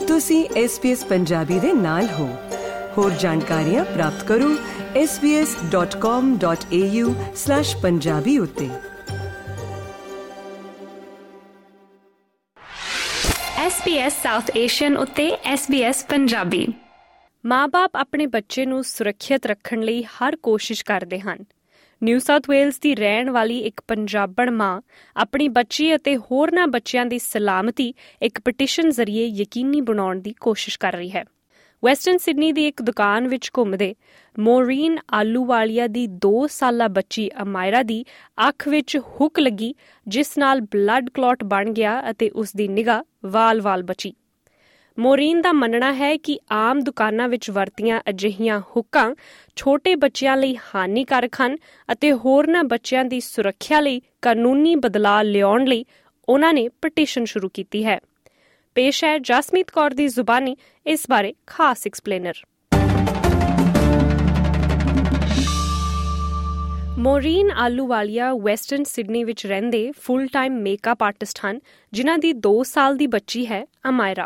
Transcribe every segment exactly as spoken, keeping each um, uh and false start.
ਤੁਸੀਂ S B S Punjabi ਦੇ ਨਾਲ ਹੋ। ਹੋਰ ਜਾਣਕਾਰੀਆਂ ਪ੍ਰਾਪਤ ਕਰੋ S B S dot com dot A U slash Punjabi ਉੱਤੇ। S B S south Asian ਉੱਤੇ ਐਸ ਬੀ ਐਸ ਪੰਜਾਬੀ। ਮਾਂ-ਬਾਪ ਆਪਣੇ ਬੱਚੇ ਨੂੰ ਸੁਰੱਖਿਅਤ ਰੱਖਣ ਲਈ ਹਰ ਕੋਸ਼ਿਸ਼ ਕਰਦੇ ਹਨ। ਨਿਊ ਸਾਊਥ ਵੇਲਜ਼ ਦੀ ਰਹਿਣ ਵਾਲੀ ਇੱਕ ਪੰਜਾਬਣ ਮਾਂ ਆਪਣੀ ਬੱਚੀ ਅਤੇ ਹੋਰਨਾਂ ਬੱਚਿਆਂ ਦੀ ਸਲਾਮਤੀ ਇੱਕ ਪਟੀਸ਼ਨ ਜ਼ਰੀਏ ਯਕੀਨੀ ਬਣਾਉਣ ਦੀ ਕੋਸ਼ਿਸ਼ ਕਰ ਰਹੀ ਹੈ। ਵੈਸਟਰਨ ਸਿਡਨੀ ਦੀ ਇੱਕ ਦੁਕਾਨ ਵਿੱਚ ਘੁੰਮਦੇ ਮੋਰੀਨ ਆਲੂਵਾਲੀਆ ਦੀ ਦੋ ਸਾਲਾ ਬੱਚੀ ਅਮਾਇਰਾ ਦੀ ਅੱਖ ਵਿੱਚ ਹੁੱਕ ਲੱਗੀ, ਜਿਸ ਨਾਲ ਬਲੱਡ ਕਲੌਟ ਬਣ ਗਿਆ ਅਤੇ ਉਸ ਦੀ ਨਿਗਾਹ ਵਾਲ-ਵਾਲ ਬਚੀ। ਮੋਰੀਨ ਦਾ ਮੰਨਣਾ ਹੈ ਕਿ ਆਮ ਦੁਕਾਨਾਂ ਵਿੱਚ ਵਰਤੀਆਂ ਅਜਿਹੀਆਂ ਹੁੱਕਾਂ ਛੋਟੇ ਬੱਚਿਆਂ ਲਈ ਹਾਨੀਕਾਰਕ ਹਨ ਅਤੇ ਹੋਰਨਾਂ ਬੱਚਿਆਂ ਦੀ ਸੁਰੱਖਿਆ ਲਈ ਕਾਨੂੰਨੀ ਬਦਲਾਅ ਲਿਆਉਣ ਲਈ ਉਹਨਾਂ ਨੇ ਪਟੀਸ਼ਨ ਸ਼ੁਰੂ ਕੀਤੀ ਹੈ। ਪੇਸ਼ ਹੈ ਜਸਮੀਤ ਕੌਰ ਦੀ ਜ਼ੁਬਾਨੀ ਇਸ ਬਾਰੇ ਖਾਸ explainer. Maureen Ahluwalia Western Sydney ਵਿੱਚ ਰਹਿੰਦੇ ਫੁੱਲ ਟਾਈਮ ਮੇਕਅਪ ਆਰਟਿਸਟ ਹਨ, ਜਿਨ੍ਹਾਂ ਦੀ ਦੋ ਸਾਲ ਦੀ ਬੱਚੀ ਹੈ ਅਮਾਇਰਾ।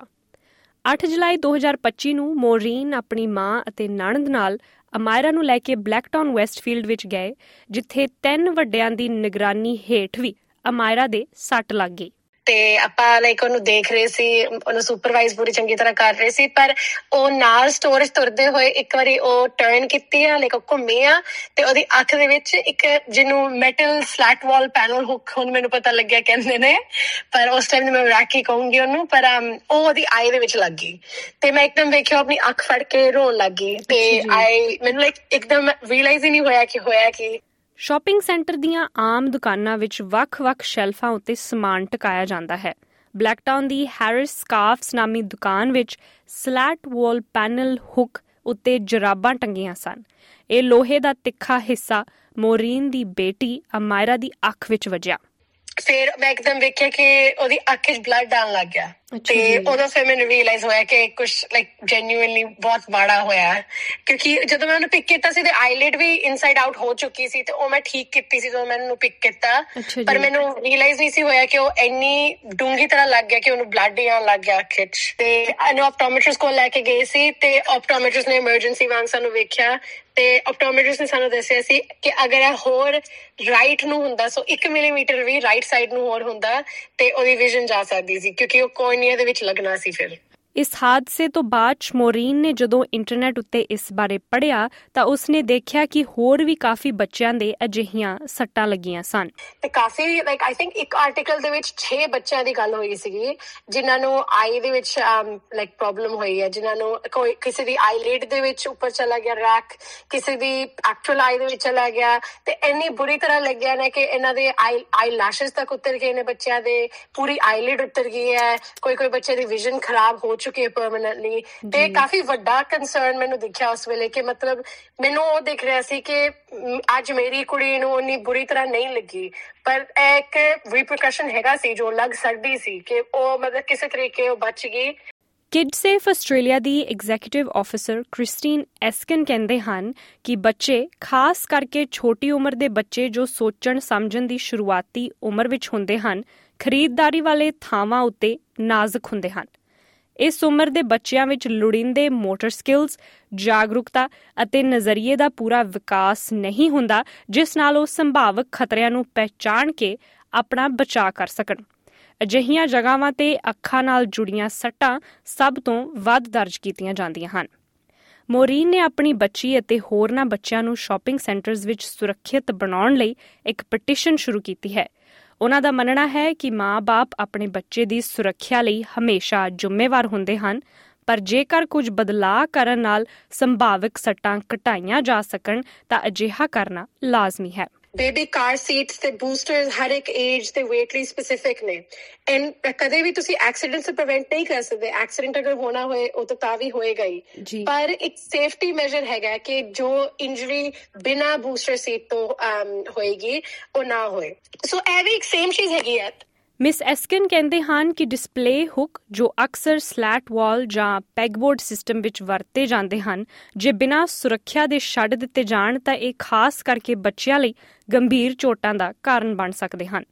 ਅੱਠ ਜੁਲਾਈ ਦੋ ਹਜ਼ਾਰ ਪੱਚੀ ਨੂੰ ਮੋਰੀਨ ਆਪਣੀ ਮਾਂ ਅਤੇ ਨਣਦ ਨਾਲ ਅਮਾਇਰਾ ਨੂੰ ਲੈ ਕੇ ਬਲੈਕਟਾਊਨ ਵੈਸਟਫੀਲਡ ਵਿੱਚ ਗਏ, ਜਿੱਥੇ ਤਿੰਨ ਵੱਡਿਆਂ ਦੀ ਨਿਗਰਾਨੀ ਹੇਠ ਵੀ ਅਮਾਇਰਾ ਦੇ ਸੱਟ ਲੱਗ ਗਈ। ਤੇ ਆਪਾਂ ਲਾਈਕ ਉਹਨੂੰ ਦੇਖ ਰਹੇ ਸੀ, ਉਹਨੂੰ ਸੁਪਰਵਾਈਜ਼ ਪੂਰੀ ਚੰਗੀ ਤਰ੍ਹਾਂ ਕਰ ਰਹੇ ਸੀ, ਪਰ ਉਹ ਨਾਲ ਸਟੋਰ 'ਚ ਤੁਰਦੇ ਹੋਏ ਇੱਕ ਵਾਰੀ ਉਹ ਟਰਨ ਕੀਤੀ ਆ, ਲਾਈਕ ਉਹ ਘੁੰਮੀ ਆ ਤੇ ਉਹਦੀ ਅੱਖ ਦੇ ਵਿੱਚ ਇੱਕ ਜਿਹਨੂੰ metal slat wall panel hook ਹੁਣ ਮੈਨੂੰ ਪਤਾ ਲੱਗਿਆ ਕਹਿੰਦੇ ਨੇ, ਪਰ ਉਸ ਟਾਈਮ ਮੈਂ ਰੱਖ ਹੀ ਕਹੂੰਗੀ ਉਹਨੂੰ, ਪਰ ਉਹ ਉਹਦੀ ਆਈ ਦੇ ਵਿੱਚ ਲੱਗ ਗਈ ਤੇ ਮੈਂ ਇੱਕਦਮ ਵੇਖਿਆ ਆਪਣੀ ਅੱਖ ਫੜ ਕੇ ਰੋਣ ਲੱਗ ਗਈ ਤੇ ਆਈ ਮੈਨੂੰ ਲਾਈਕ ਇੱਕਦਮ ਰੀਅਲਾਈਜ਼ ਹੀ ਨਹੀਂ ਹੋਇਆ ਕਿ ਹੋਇਆ ਕੀ। ਸ਼ਾਪਿੰਗ ਸੈਂਟਰ ਦੀਆਂ ਆਮ ਦੁਕਾਨਾਂ ਵਿੱਚ ਵੱਖ-ਵੱਖ ਸ਼ੈਲਫਾਂ ਉੱਤੇ ਸਮਾਨ ਟਿਕਾਇਆ ਜਾਂਦਾ ਹੈ। ਬਲੈਕਟਾਊਨ ਦੀ ਹੈਰਿਸ ਸਕਾਰਫਸ ਨਾਮੀ ਦੁਕਾਨ ਵਿੱਚ ਸਲੈਟ ਵਾਲ ਪੈਨਲ ਹੁੱਕ ਉੱਤੇ ਜਰਾਬਾਂ ਟੰਗੀਆਂ ਸਨ। ਇਹ ਲੋਹੇ ਦਾ ਤਿੱਖਾ ਹਿੱਸਾ ਮੋਰੀਨ ਦੀ ਬੇਟੀ ਅਮਾਇਰਾ ਦੀ ਅੱਖ ਵਿੱਚ ਵੱਜਿਆ। ਫਿਰ ਮੈਂ ਇੱਕਦਮ ਵੇਖਿਆ ਕਿ ਉਹਦੀ ਅੱਖ 'ਚ ਬਲੱਡ ਆਉਣ ਲੱਗ ਗਿਆ ਤੇ ਉਦੋਂ ਫਿਰ ਮੈਨੂੰ ਰੀਅਲਾਈਜ਼ ਹੋਇਆ ਕਿ ਕੁਛ ਲਾਈਕ ਜੈਨੂਇਨਲੀ ਬਹੁਤ ਮਾੜਾ ਹੋਇਆ, ਕਿਉਂਕਿ ਜਦੋਂ ਮੈਂ ਉਹਨੂੰ ਪਿਕ ਕੀਤਾ ਸੀ ਤੇ ਆਈਲਿਡ ਵੀ ਇਨਸਾਈਡ ਆਊਟ ਹੋ ਚੁੱਕੀ ਸੀ ਤੇ ਉਹ ਮੈਂ ਠੀਕ ਕੀਤੀ ਸੀ ਜਦੋਂ ਮੈਂ ਉਹਨੂੰ ਪਿਕ ਕੀਤਾ, ਪਰ ਮੈਨੂੰ ਰੀਅਲਾਈਜ਼ ਨਹੀਂ ਸੀ ਹੋਇਆ ਕਿ ਉਹ ਇੰਨੀ ਡੂੰਘੀ ਤਰ੍ਹਾਂ ਲੱਗ ਗਿਆ ਕਿ ਉਹਨੂੰ ਬਲੱਡ ਹੀ ਆਉਣ ਲੱਗ ਗਿਆ ਅੱਖ 'ਚ। ਤੇ ਇਹਨੂੰ ਆਪਟੋਮੈਟ੍ਰਿਸਟ ਕੋਲ ਲੈ ਕੇ ਗਏ ਸੀ ਤੇ ਆਪਟੋਮੈਟ੍ਰਿਸਟ ਨੇ ਐਮਰਜੈਂਸੀ ਵਾਂਗ ਸਾਨੂੰ ਵੇਖਿਆ ਤੇ ਆਪਟੋਮੈਟ੍ਰਿਸਟ ਨੇ ਸਾਨੂੰ ਦੱਸਿਆ ਸੀ ਕਿ ਅਗਰ ਇਹ ਹੋਰ ਰਾਈਟ ਨੂੰ ਹੁੰਦਾ, ਸੋ ਇੱਕ ਮਿਲੀਮੀਟਰ ਵੀ ਰਾਈਟ ਸਾਈਡ ਨੂੰ ਹੋਰ ਹੁੰਦਾ ਤੇ ਉਹਦੀ ਵਿਜ਼ਨ ਜਾ ਸਕਦੀ ਸੀ, ਕਿਉਂਕਿ ਉਹ ਕੋਰਨੀਆ ਦੇ ਵਿੱਚ ਲੱਗਣਾ ਸੀ। ਫਿਰ ਇਸ ਹਾਦਸੇ ਤੋਂ ਬਾਅਦ ਮੋਰੀਨ ਨੇ ਜਦੋਂ ਇੰਟਰਨੈਟ ਉੱਤੇ ਇਸ ਬਾਰੇ ਪੜ੍ਹਿਆ ਤਾਂ ਉਸਨੇ ਦੇਖਿਆ ਕਿ ਹੋਰ ਵੀ ਕਾਫੀ ਬੱਚਿਆਂ ਦੇ ਅਜਿਹੀਆਂ ਸੱਟਾਂ ਲੱਗੀਆਂ ਸਨ। ਤੇ ਕਾਫੀ ਲਾਈਕ ਆਈ ਥਿੰਕ ਇੱਕ ਆਰਟੀਕਲ ਦੇ ਵਿੱਚ ਛੇ ਬੱਚਿਆਂ ਦੀ ਗੱਲ ਹੋਈ ਸੀਗੀ ਜਿਨ੍ਹਾਂ ਨੂੰ ਆਈ ਦੇ ਵਿੱਚ ਲਾਈਕ ਪ੍ਰੋਬਲਮ ਹੋਈ ਹੈ, ਜਿਨ੍ਹਾਂ ਨੂੰ ਕੋਈ ਕਿਸੇ ਦੀ ਆਈਲਿਡ ਦੇ ਵਿੱਚ ਉੱਪਰ ਚਲਾ ਗਿਆ ਰੈਕ, ਕਿਸੇ ਦੀ ਐਕਚੁਅਲ ਆਈ ਦੇ ਵਿੱਚ ਚਲਾ ਗਿਆ ਤੇ ਇੰਨੀ ਬੁਰੀ ਤਰ੍ਹਾਂ ਲੱਗਿਆ ਨੇ ਕਿ ਇਹਨਾਂ ਦੇ ਆਈ ਆਈ ਲੈਸ਼ਜ਼ ਤੱਕ ਉਤਰ ਗਏ ਨੇ, ਬੱਚਿਆਂ ਦੇ ਪੂਰੀ ਆਈਲਿਡ ਉਤਰ ਗਈ ਹੈ, ਕੋਈ ਕੋਈ ਬੱਚੇ ਦੀ ਵਿਜ਼ਨ ਖਰਾਬ ਹੋ ਚੁੱਕੀ ਹੈ ਪਰਮਾਨੈਂਟਲੀ। ਤੇ ਕਾਫੀ ਵੱਡਾ ਕੰਸਰਨ ਮੈਨੂੰ ਦਿਖਿਆ ਉਸ ਵੇਲੇ ਕਿ ਮਤਲਬ ਮੈਨੂੰ ਉਹ ਦਿਖ ਰਿਹਾ ਸੀ ਕਿ ਅੱਜ ਮੇਰੀ ਕੁੜੀ ਨੂੰ ਇੰਨੀ ਬੁਰੀ ਤਰ੍ਹਾਂ ਨਹੀਂ ਲੱਗੀ, ਪਰ ਇੱਕ ਰਿਪਰਕਸ਼ਨ ਹੈਗਾ ਸੀ ਜੋ ਲੱਗ ਸਕਦੀ ਸੀ ਕਿ ਉਹ ਮਤਲਬ ਕਿਸੇ ਤਰੀਕੇ ਉਹ ਬਚ ਗਈ। ਕਿਡਸੇਫ ਆਸਟ੍ਰੇਲੀਆ ਦੀ ਐਗਜ਼ੀਕਿਊਟਿਵ ਆਫਿਸਰ ਕ੍ਰਿਸਟੀਨ ਐਸਕਨ ਕਹਿੰਦੇ ਹਨ ਕਿ ਬੱਚੇ, ਖਾਸ ਕਰਕੇ ਛੋਟੀ ਉਮਰ ਦੇ ਬੱਚੇ ਜੋ ਸੋਚਣ ਸਮਝਣ ਦੀ ਸ਼ੁਰੂਆਤੀ ਉਮਰ ਵਿੱਚ ਹੁੰਦੇ ਹਨ, ਖਰੀਦਦਾਰੀ ਵਾਲੇ ਥਾਵਾਂ ਉੱਤੇ ਨਾਜ਼ੁਕ ਹੁੰਦੇ ਹਨ। ਇਸ ਉਮਰ ਦੇ ਬੱਚਿਆਂ ਵਿੱਚ ਲੋੜੀਂਦੇ ਮੋਟਰ ਸਕਿੱਲਸ, ਜਾਗਰੂਕਤਾ ਅਤੇ ਨਜ਼ਰੀਏ ਦਾ ਪੂਰਾ ਵਿਕਾਸ ਨਹੀਂ ਹੁੰਦਾ, ਜਿਸ ਨਾਲ ਉਹ ਸੰਭਾਵਕ ਖਤਰਿਆਂ ਨੂੰ ਪਹਿਚਾਣ ਕੇ ਆਪਣਾ ਬਚਾਅ ਕਰ ਸਕਣ। ਅਜਿਹੀਆਂ ਜਗ੍ਹਾਵਾਂ ਤੇ ਅੱਖਾਂ ਨਾਲ ਜੁੜੀਆਂ ਸੱਟਾਂ ਸਭ ਤੋਂ ਵੱਧ ਦਰਜ ਕੀਤੀਆਂ ਜਾਂਦੀਆਂ ਹਨ। ਮੋਰੀਨ ਨੇ ਆਪਣੀ ਬੱਚੀ ਅਤੇ ਹੋਰਨਾਂ ਬੱਚਿਆਂ ਨੂੰ ਸ਼ਾਪਿੰਗ ਸੈਂਟਰਸ ਵਿੱਚ ਸੁਰੱਖਿਅਤ ਬਣਾਉਣ ਲਈ ਇੱਕ ਪਟੀਸ਼ਨ ਸ਼ੁਰੂ ਕੀਤੀ ਹੈ। ਉਹਨਾਂ ਦਾ ਮੰਨਣਾ ਹੈ ਕਿ ਮਾਂ-ਬਾਪ ਆਪਣੇ ਬੱਚੇ ਦੀ ਸੁਰੱਖਿਆ ਲਈ ਹਮੇਸ਼ਾ ਜ਼ਿੰਮੇਵਾਰ ਹੁੰਦੇ ਹਨ, ਪਰ ਜੇਕਰ ਕੁਝ ਬਦਲਾਅ ਕਰਨ ਨਾਲ ਸੰਭਾਵਿਕ ਸੱਟਾਂ ਘਟਾਈਆਂ ਜਾ ਸਕਣ ਤਾਂ ਅਜਿਹਾ ਕਰਨਾ ਲਾਜ਼ਮੀ ਹੈ। ਬੇਬੀ ਕਾਰ ਸੀਟਸ ਤੇ ਬੂਸਟਰਸ ਹਰ ਇੱਕ ਏਜ ਤੇ ਵੇਟ ਲਈ ਸਪੈਸੀਫਿਕ ਨੇ ਐਂਡ ਕਦੇ ਵੀ ਤੁਸੀਂ ਐਕਸੀਡੈਂਟ ਸੇ ਪ੍ਰੀਵੈਂਟ ਨਹੀਂ ਕਰ ਸਕਦੇ। ਐਕਸੀਡੈਂਟ ਅਗਰ ਹੋਣਾ ਹੋਏ ਉਹ ਤਾਂ ਤਾਂ ਵੀ ਹੋਏਗਾ ਹੀ, ਪਰ ਇੱਕ ਸੇਫਟੀ ਮੈਜਰ ਹੈਗਾ ਕਿ ਜੋ ਇੰਜਰੀ ਬਿਨਾਂ ਬੂਸਟਰ ਸੀਟ ਤੋਂ ਹੋਏਗੀ ਉਹ ਨਾ ਹੋਏ। ਸੋ ਇਹ ਵੀ ਇੱਕ ਸੇਮ ਚੀਜ਼ ਹੈਗੀ ਹੈ। ਮਿਸ ਐਸਕਨ ਕਹਿੰਦੇ ਹਨ ਕਿ ਡਿਸਪਲੇ ਹੁੱਕ, ਜੋ ਅਕਸਰ ਸਲੈਟ ਵਾਲ ਜਾਂ ਪੈਗਬੋਰਡ ਸਿਸਟਮ ਵਿੱਚ ਵਰਤੇ ਜਾਂਦੇ ਹਨ, ਜੇ ਬਿਨਾਂ ਸੁਰੱਖਿਆ ਦੇ ਛੱਡ ਦਿੱਤੇ ਜਾਣ ਤਾਂ ਇਹ ਖਾਸ ਕਰਕੇ ਬੱਚਿਆਂ ਲਈ ਗੰਭੀਰ ਚੋਟਾਂ ਦਾ ਕਾਰਨ ਬਣ ਸਕਦੇ ਹਨ।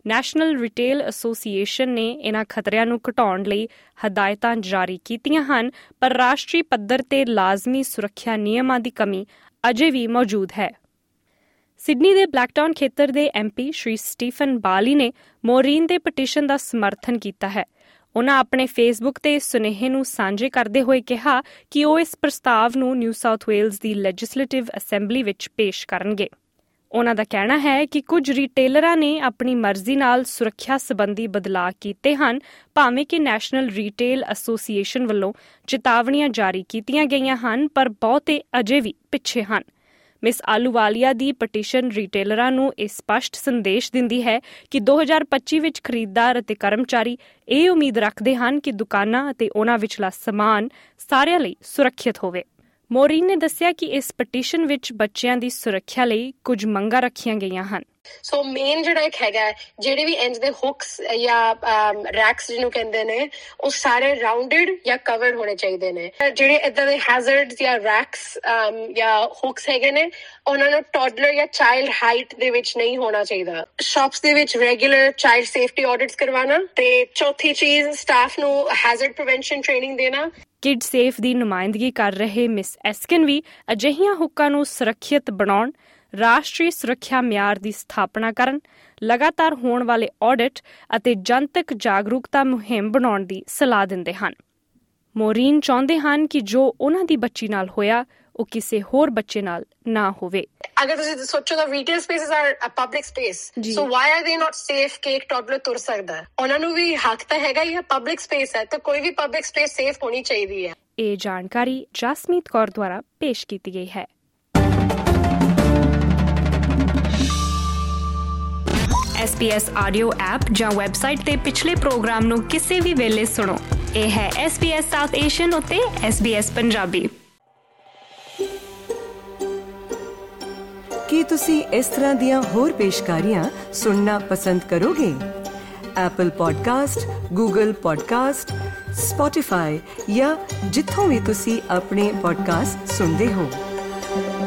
ਨੈਸ਼ਨਲ ਰਿਟੇਲ ਐਸੋਸੀਏਸ਼ਨ ਨੇ ਇਹਨਾਂ ਖਤਰਿਆਂ ਨੂੰ ਘਟਾਉਣ ਲਈ ਹਦਾਇਤਾਂ ਜਾਰੀ ਕੀਤੀਆਂ ਹਨ, ਪਰ ਰਾਸ਼ਟਰੀ ਪੱਧਰ ਤੇ ਲਾਜ਼ਮੀ ਸੁਰੱਖਿਆ ਨਿਯਮਾਂ ਦੀ ਕਮੀ ਅਜੇ ਵੀ ਮੌਜੂਦ ਹੈ। ਸਿਡਨੀ ਦੇ ਬਲੈਕਟਾਊਨ ਖੇਤਰ ਦੇ ਐਮ ਪੀ ਸ਼੍ਰੀ ਸਟੀਫਨ ਬਾਲੀ ਨੇ ਮੋਰੀਨ ਦੇ ਪਟੀਸ਼ਨ ਦਾ ਸਮਰਥਨ ਕੀਤਾ ਹੈ। ਉਨ੍ਹਾਂ ਆਪਣੇ ਫੇਸਬੁੱਕ ਤੇ ਇਸ ਸੁਨੇਹੇ ਨੂੰ ਸਾਂਝੇ ਕਰਦੇ ਹੋਏ ਕਿਹਾ ਕਿ ਉਹ ਇਸ ਪ੍ਰਸਤਾਵ ਨੂੰ ਨਿਊ ਸਾਊਥ ਵੇਲਜ਼ ਦੀ ਲੈਜਿਸਲੇਟਿਵ ਅਸੈਂਬਲੀ ਵਿੱਚ ਪੇਸ਼ ਕਰਨਗੇ। ਉਨ੍ਹਾਂ ਦਾ ਕਹਿਣਾ ਹੈ ਕਿ ਕੁਝ ਰਿਟੇਲਰਾਂ ਨੇ ਆਪਣੀ ਮਰਜ਼ੀ ਨਾਲ ਸੁਰੱਖਿਆ ਸੰਬੰਧੀ ਬਦਲਾਅ ਕੀਤੇ ਹਨ, ਭਾਵੇਂ ਕਿ ਨੈਸ਼ਨਲ ਰਿਟੇਲ ਐਸੋਸੀਏਸ਼ਨ ਵੱਲੋਂ ਚੇਤਾਵਨੀਆਂ ਜਾਰੀ ਕੀਤੀਆਂ ਗਈਆਂ ਹਨ, ਪਰ ਬਹੁਤੇ ਅਜੇ ਵੀ ਪਿੱਛੇ ਹਨ। ਮਿਸ ਆਲੂਵਾਲੀਆ ਦੀ ਪਟੀਸ਼ਨ ਰਿਟੇਲਰਾਂ ਨੂੰ ਇਹ ਸਪਸ਼ਟ ਸੰਦੇਸ਼ ਦਿੰਦੀ ਹੈ ਕਿ ਦੋ ਹਜ਼ਾਰ ਪੱਚੀ ਵਿੱਚ ਖਰੀਦਦਾਰ ਅਤੇ ਕਰਮਚਾਰੀ ਇਹ ਉਮੀਦ ਰੱਖਦੇ ਹਨ ਕਿ ਦੁਕਾਨਾਂ ਅਤੇ ਉਹਨਾਂ ਵਿਚਲਾ ਸਮਾਨ ਸਾਰਿਆਂ ਲਈ ਸੁਰੱਖਿਅਤ ਹੋਵੇ। ਮੋਰੀਨ ਨੇ ਦੱਸਿਆ ਕਿ ਇਸ ਪਟੀਸ਼ਨ ਵਿੱਚ ਬੱਚਿਆਂ ਦੀ ਸੁਰੱਖਿਆ ਲਈ ਕੁਝ ਮੰਗਾਂ ਰੱਖੀਆਂ ਗਈਆਂ ਹਨ। ਸੋ ਮੇਨ ਜਿਹੜਾ ਇੱਕ ਹੈਗਾ ਜਿਹੜੇ ਵੀ ਇੰਜ ਦੇ ਹੁਕਸ ਜਾਂ ਰੈਕਸ ਜਿਹਨੂੰ ਕਹਿੰਦੇ ਨੇ ਉਹ ਸਾਰੇ ਰਾਉਂਡਡ ਜਾਂ ਕਵਰਡ ਹੋਣੇ ਚਾਹੀਦੇ ਨੇ। ਜਿਹੜੇ ਏਦਾਂ ਦੇ ਹੈਜ਼ਰਡ ਜਾਂ ਰੈਕਸ ਜਾਂ ਹੁਕਸ ਹੈਗੇ ਨੇ ਉਹਨਾਂ ਨੂੰ ਟੌਡਲਰ ਜਾਂ ਚਾਈਲਡ ਹਾਈਟ ਦੇ ਵਿੱਚ ਨਹੀਂ ਹੋਣਾ ਚਾਹੀਦਾ। ਸ਼ਾਪਸ ਦੇ ਵਿੱਚ ਰੈਗੂਲਰ ਚਾਈਲਡ ਸੇਫਟੀ ਆਡਿਟਸ ਕਰਵਾਉਣਾ ਤੇ ਚੌਥੀ ਚੀਜ਼ ਸਟਾਫ ਨੂੰ ਹੈਜ਼ਰਡ ਪ੍ਰੀਵੈਂਸ਼ਨ ਟ੍ਰੇਨਿੰਗ ਦੇਣਾ। ਕਿਡ ਸੇਫ ਦੀ ਨੁਮਾਇੰਦਗੀ ਕਰ ਰਹੇ ਮਿਸ ਐਸਕਨ ਵੀ ਅਜਿਹੀਆਂ ਹੁੱਕਾਂ ਨੂੰ ਸੁਰੱਖਿਅਤ ਬਣਾਉਣ, ਰਾਸ਼ਟਰੀ ਸੁਰੱਖਿਆ ਮਿਆਰ ਦੀ ਸਥਾਪਨਾ ਕਰਨ, ਲਗਾਤਾਰ ਹੋਣ ਵਾਲੇ ਆਡਿਟ ਅਤੇ ਜਨਤਕ ਜਾਗਰੂਕਤਾ ਮੁਹਿੰਮ ਬਣਾਉਣ ਦੀ ਸਲਾਹ ਦਿੰਦੇ ਹਨ। ਮੋਰੀਨ ਚਾਹੁੰਦੇ ਹਨ ਕਿ ਜੋ ਉਹਨਾਂ ਦੀ ਬੱਚੀ ਨਾਲ ਹੋਇਆ ਉਹ ਕਿਸੇ ਹੋਰ ਬੱਚੇ ਨਾਲ ਨਾ ਹੋਵੇ। ਅਗਰ ਤੁਸੀਂ ਸੋਚੋ ਤਾਂ retail spaces are a public space, so why are they not safe ਕਿ ਇੱਕ ਟੌਡਲਰ ਤੁਰ ਸਕਦਾ? ਉਹਨਾਂ ਨੂੰ ਵੀ ਹੱਕ ਤਾਂ ਹੈਗਾ ਹੀ, ਪਬਲਿਕ ਸਪੇਸ ਹੈ ਤਾਂ ਕੋਈ ਵੀ ਪਬਲਿਕ ਸਪੇਸ ਸੇਫ ਹੋਣੀ ਚਾਹੀਦੀ ਹੈ। ਇਹ ਜਾਣਕਾਰੀ ਜਸਮੀਤ ਕੌਰ ਦੁਆਰਾ ਪੇਸ਼ ਕੀਤੀ ਗਈ ਹੈ। S B S audio app ਜਾਂ ਵੈਬਸਾਈਟ ਤੇ ਪਿਛਲੇ ਪ੍ਰੋਗਰਾਮ ਨੂੰ ਕਿਸੇ ਵੀ ਵੇਲੇ ਸੁਣੋ। ਇਹ ਹੈ S B S south Asian ਉੱਤੇ ਐਸ ਬੀ ਐਸ ਪੰਜਾਬੀ। ਕੀ ਤੁਸੀਂ ਇਸ ਤਰ੍ਹਾਂ ਦੀਆਂ ਹੋਰ ਪੇਸ਼ਕਾਰੀਆਂ ਸੁਣਨਾ ਪਸੰਦ ਕਰੋਗੇ? Apple podcast, Google podcast, Spotify ਜਾਂ ਜਿੱਥੋਂ ਵੀ ਤੁਸੀਂ ਆਪਣੇ ਪੋਡਕਾਸਟ ਸੁਣਦੇ ਹੋ।